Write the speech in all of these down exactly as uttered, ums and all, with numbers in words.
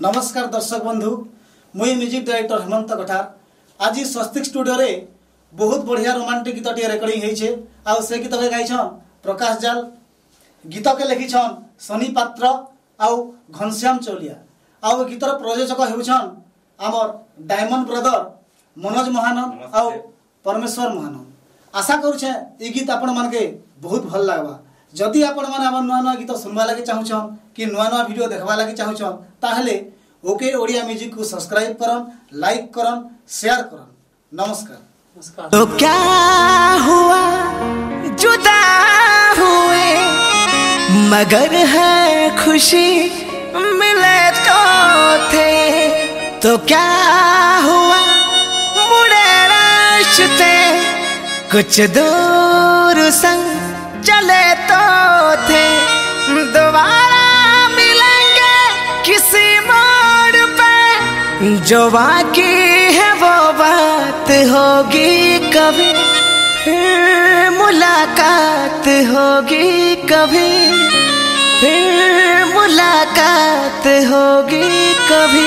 नमस्कार दर्शक बंधु मुई म्यूजिक डायरेक्टर हेमंत कठार आज स्वस्तिक स्टूडियो रे बहुत बढ़िया रोमांटिक गीत टी रेकर्डिंग होइछे आ से गीत के गाइछन प्रकाश जाल गीत के लिखिछन सनी पात्र आउ घनश्याम चौलिया आउ गीतर प्रयोजक हेउछन आमर डायमंड ब्रदर मनोज महानंद आउ परमेश्वर महानंद। आशा करूछे ई गीत आपण मन के बहुत भल लागबा। जदि आपण माने हमर नुआ नुआ गीत सुनबा लागि चाहुछन कि नुआ नुआ वीडियो देखबा लागि चाहुछन ताहले ओके ओडिया म्यूजिक को सब्सक्राइब करन, लाइक करन, शेयर करन। नमस्कार नमस्कार। तो क्या हुआ जुदा हुए मगर है खुशी मिले तो थे। तो क्या हुआ मुड़े रास्ते कुछ दूर संग चले तो थे। दोबारा मिलेंगे किसी मोड़ पे जो बाकी है वो बात होगी कभी। फिर मुलाकात होगी कभी, फिर मुलाकात होगी कभी।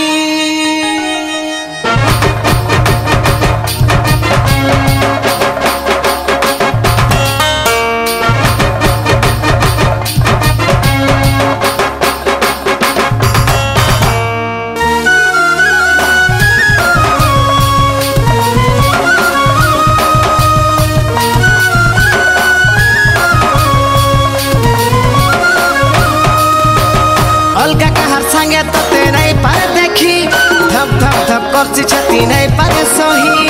अलगा कहर संगे तो ते नहीं पर देखी धप धप धप करती छती नहीं पर सोही।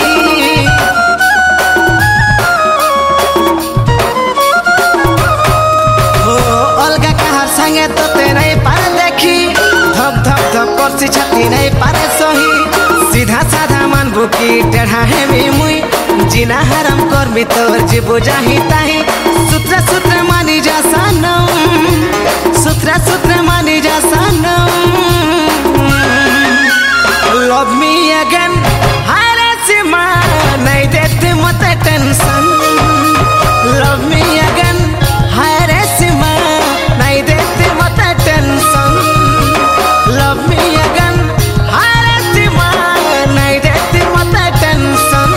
हो अलगा कहर संगे तो ते नहीं पर देखी धप धप धप करती छती नहीं पर सोही। सीधा साधा मन बुकी टेढ़ा है मी मुई जीना हरम कर मी तोर जीबो जाही ताही। सूत्र सूत्र मानी जा सनम, सूत्र सूत्र मानी जा सनम। लव मी अगेन हरे सीमा नहीं देते मते टेंशन। लव मी अगेन हरे सीमा नहीं देते मते टेंशन। लव मी अगेन हरे सीमा नहीं देते मते टेंशन।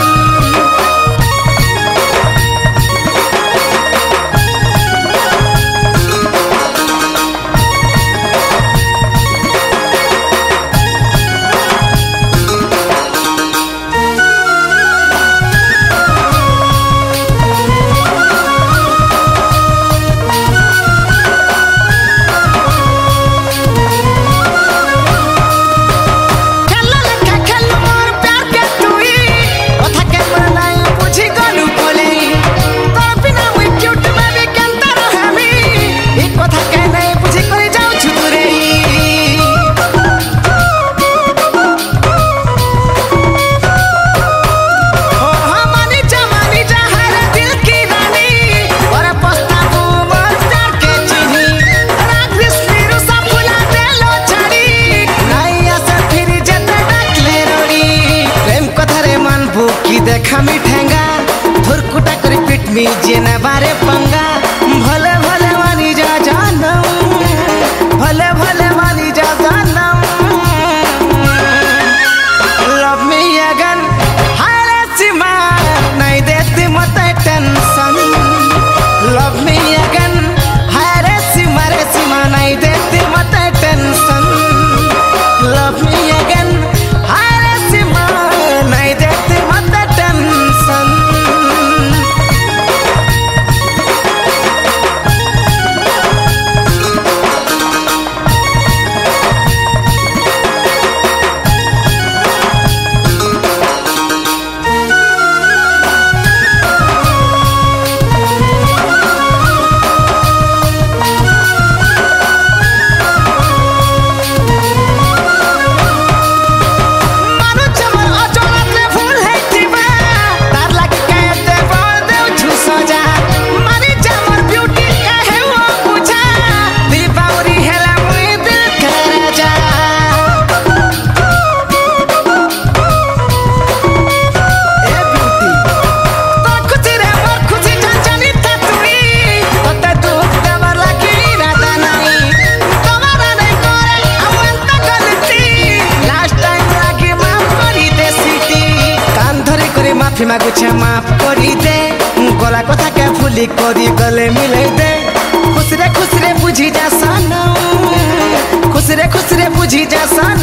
माफी मागुछे माफ करी दे गला कथा के भूली करी गले मिले दे खुसरे खुसरे बुझी जा सनम खुसरे खुसरे बुझी जा सनम